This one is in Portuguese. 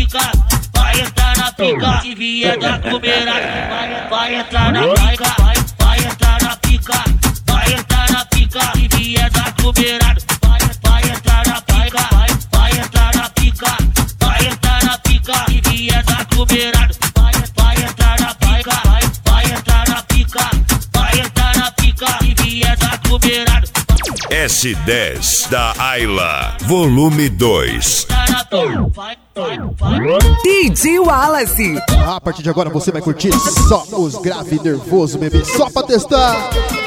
pica, vai entrar na pica. Se vier da comerada, vai entrar na pica, vai entrar na pica, vai entrar na pica. Se vier da comerada, vai entrar na pica, vai entrar na pica, vai entrar na pica. Se vier da comerada, vai entrar na pica, vai entrar na pica, vai entrar na pica. Se vier da comerada. S10 da Ayla, volume 2. DJ Wallace. A partir de agora você vai curtir só os grave nervoso, bebê. Só pra testar.